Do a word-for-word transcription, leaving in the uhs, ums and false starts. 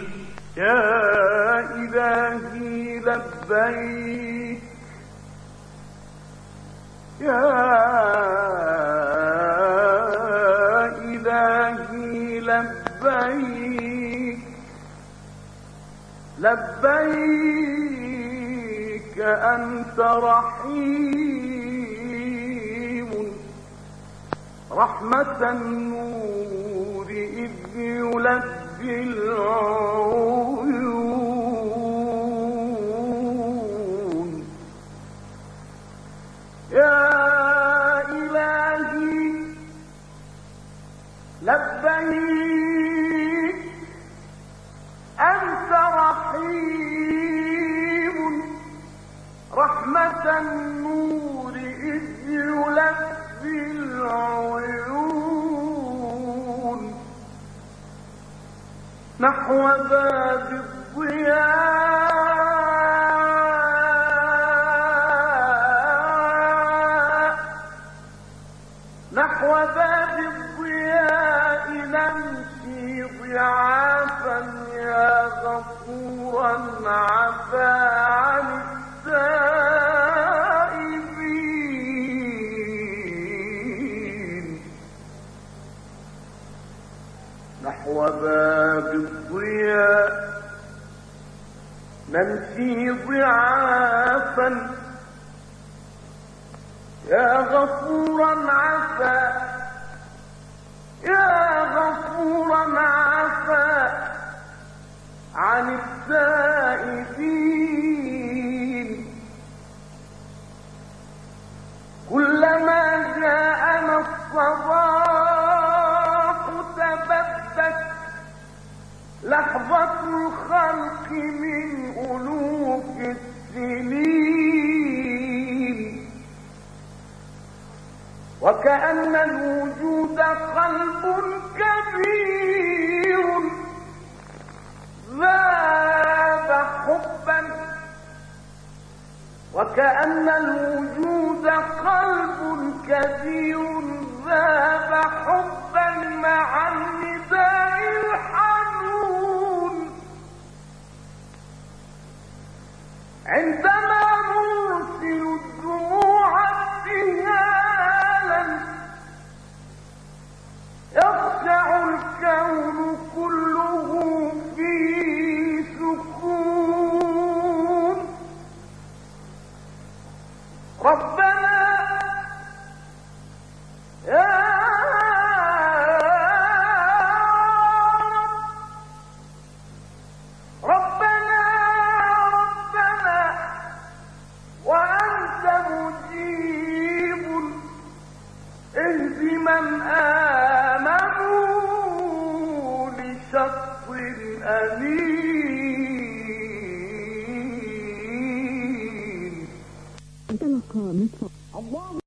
يا إلهي لبيك يا إلهي لبيك لبيك أنت رحيم رحمة النور إذ يلبي العيون يا إلهي لبيك أنت رحيم رحمة النور إذ يلبي العيون نحو باب الضياء نحو باب الضياء نمشي ضعافا يا غفورا عفا عن التائبين نحو باب الضياء نمشي ضعافا يا غفورا عفا يا غفورا عفا عن التائبين كلما جاءنا الصباح تبدت لحظة الخلق من ألوف السنين وكأن الوجود قلب كبير ذاب حبا وكأن الوجود قلب كبير ذاب حبا مع النداء الحنون عندما نرسل الدموع ابتهالا يخشع الكون كله في سكون ربنا يا ربنا ربنا وأنت مجيب اهد من آمنوا لشط أمين انطلق مصر الله